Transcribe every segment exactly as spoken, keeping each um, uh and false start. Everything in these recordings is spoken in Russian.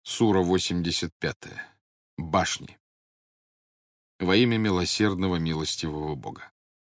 Сура восемьдесят пятая. Башни. Во имя милосердного милостивого Бога.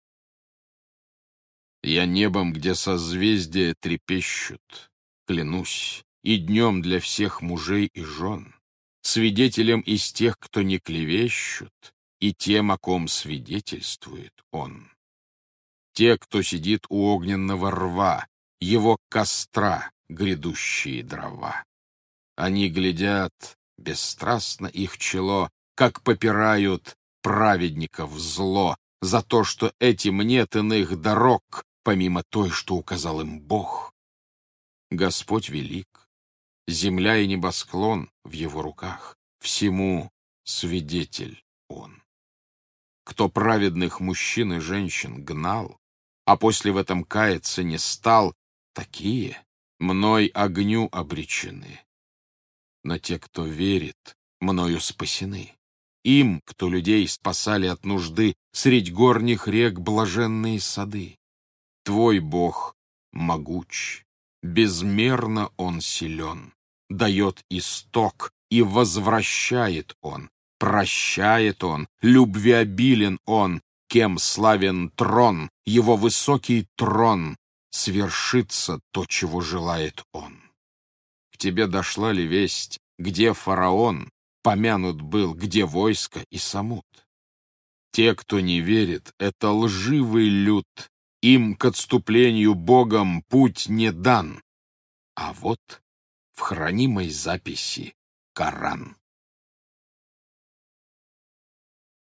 Я небом, где созвездия трепещут, клянусь, и днем для всех мужей и жен, свидетелем из тех, кто не клевещут, и тем, о ком свидетельствует он. Те, кто сидит у огненного рва, его костра грядущие дрова. Они глядят, бесстрастно их чело, как попирают праведников зло, за то, что этим нет иных дорог, помимо той, что указал им Бог. Господь велик, земля и небосклон в его руках, всему свидетель он. Кто праведных мужчин и женщин гнал, а после в этом каяться не стал, такие мной огню обречены. Но те, кто верит, мною спасены. Им, кто людей спасали от нужды, средь горних рек блаженные сады. Твой Бог могуч, безмерно Он силен, дает исток, и возвращает Он, прощает Он, любвеобилен Он, кем славен трон, Его высокий трон, свершится то, чего желает Он. К тебе дошла ли весть, где фараон помянут был, где войско и самут? Те, кто не верит, это лживый люд, им к отступлению Богом путь не дан. А вот в хранимой записи Коран.